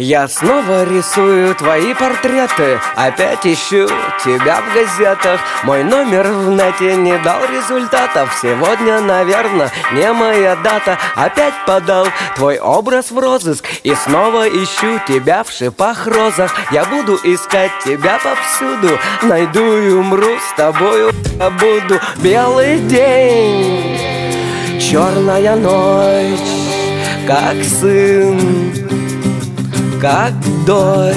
Я снова рисую твои портреты, опять ищу тебя в газетах. Мой номер в нете не дал результатов. Сегодня, наверное, не моя дата. Опять подал твой образ в розыск и снова ищу тебя в шипах розах. Я буду искать тебя повсюду, найду и умру с тобою. Буду белый день, черная ночь, как сын, как дочь.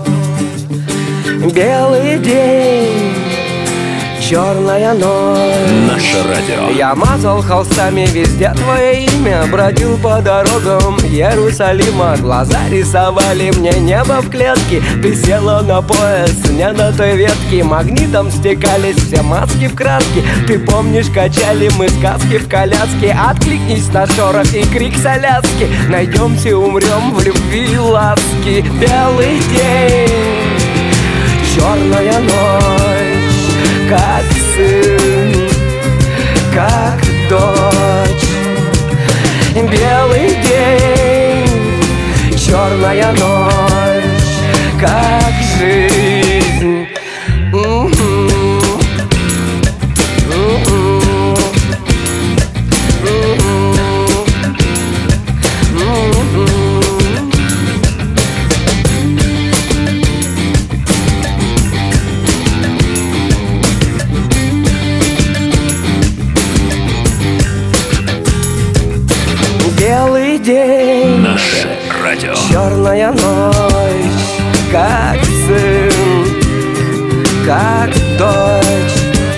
Белый день, черная ночь. Наше радио. Я мазал холстами везде твое имя, бродил по дорогам Иерусалима. Глаза рисовали мне небо в клетке. Ты села на пояс, не на той ветке. Магнитом стекались все маски в краске. Ты помнишь, качали мы сказки в коляске. Откликнись на шорох и крик соляски. Найдемся и умрем в любви и ласке. Белый день, черная ночь, как сын, как дочь. Белый день, черная ночь, как жизнь. Белый день, наше радио. черная ночь, как сын, как дочь.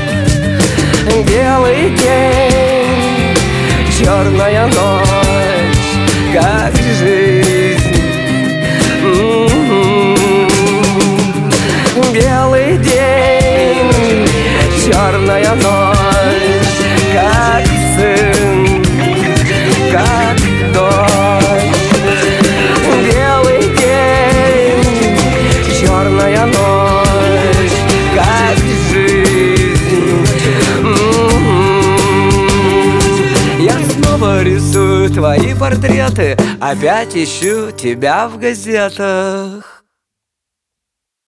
Белый день, черная ночь, как жизнь. Белый день, черная ночь, как сын, как дочь. Белый день, черная ночь, как жизнь. Я снова рисую твои портреты, опять ищу тебя в газетах.